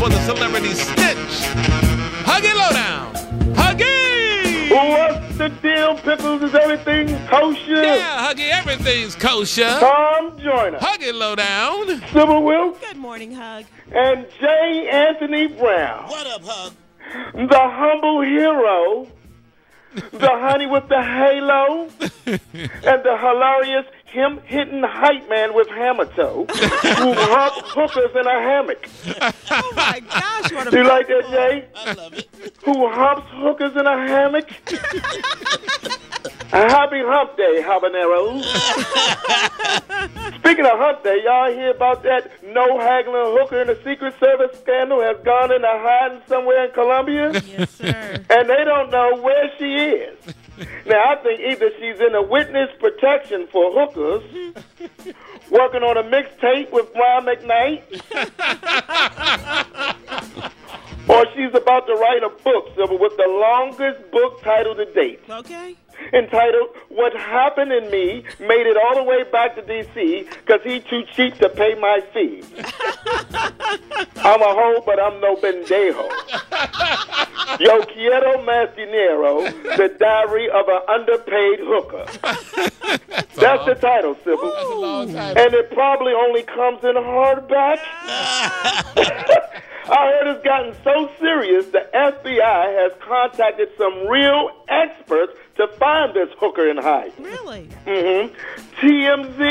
for the celebrity snitch. Huggy Lowdown. Huggy! What's the deal, Pickles? Is everything kosher? Yeah, Huggy, everything's kosher. Tom Joyner. Huggy Lowdown. Sybil Wilkes. Good morning, Hug. And J. Anthony Brown. What up, Hug? The humble hero. The honey with the halo. And the hilarious him-hitting hype man with hammer toe. Who humps hookers in a hammock. Oh, my gosh. What a Do you like that, Jay? I love it. Who humps hookers in a hammock? Happy hump day, habaneros. Speaking of hump day, y'all hear about that no-haggling hooker in the Secret Service scandal has gone into hiding somewhere in Colombia? Yes, sir. And they don't know where she is. Now, I think either she's in a witness protection for hookers, working on a mixtape with Brian McKnight, or she's about to write a book, Sybil, with the longest book title to date. Okay. Entitled, What Happened in Me Made It All the Way Back to D.C. because he too cheap to pay my fee. I'm a hoe, but I'm no pendejo. Yo quiero más dinero, the diary of an underpaid hooker. That's the title, Sybil. That's a long time. And it probably only comes in hardback. I heard it's gotten so serious, the FBI has contacted some real experts to find this hooker in hide. Really? TMZ.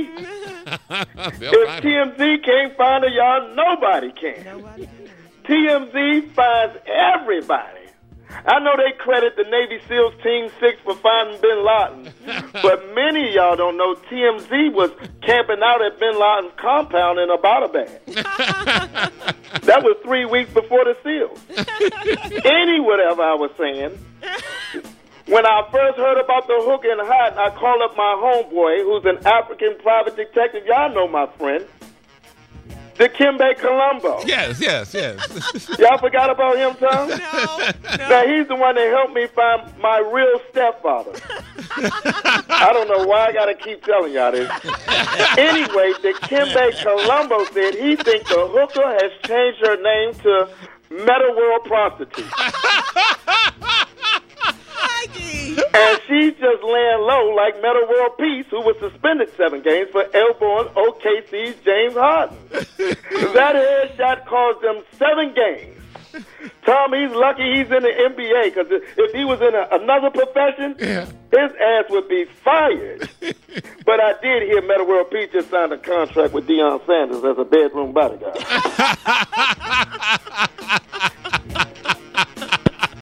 If TMZ can't find her, y'all, nobody can. Nobody can. TMZ finds everybody. I know they credit the Navy SEALs Team 6 for finding Bin Laden, but many of y'all don't know TMZ was camping out at Bin Laden's compound in Abbottabad. That was 3 weeks before the SEALs. Whatever I was saying, when I first heard about the hook and hide, I called up my homeboy, who's an African private detective. Y'all know my friend. Dikembe Colombo. Yes. Y'all forgot about him, Tom? No. Now, he's the one that helped me find my real stepfather. I don't know why I got to keep telling y'all this. Anyway, Dikembe Colombo said he thinks the hooker has changed her name to Meta World Prostitute. And she's just laying low like Meta World Peace, who was suspended 7 games for elbowing OKC's James Harden. That headshot cost them 7 games. Tom, he's lucky he's in the NBA, because if he was in another profession, his ass would be fired. But I did hear Meta World Peace just signed a contract with Deion Sanders as a bedroom bodyguard.